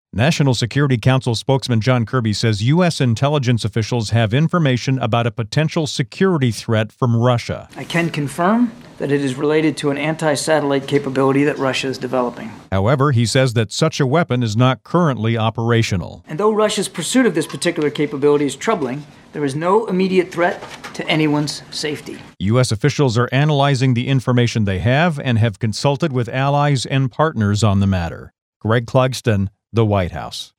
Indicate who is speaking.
Speaker 1: National Security Council spokesman John Kirby says U.S. intelligence officials have information about a potential security threat from Russia.
Speaker 2: I can confirm that it is related to an anti-satellite capability that Russia is developing.
Speaker 1: However, he says that such a weapon is not currently operational.
Speaker 2: And though Russia's pursuit of this particular capability is troubling, there is no immediate threat to anyone's safety.
Speaker 1: U.S. officials are analyzing the information they have and have consulted with allies and partners on the matter. Greg Clugston, The White House.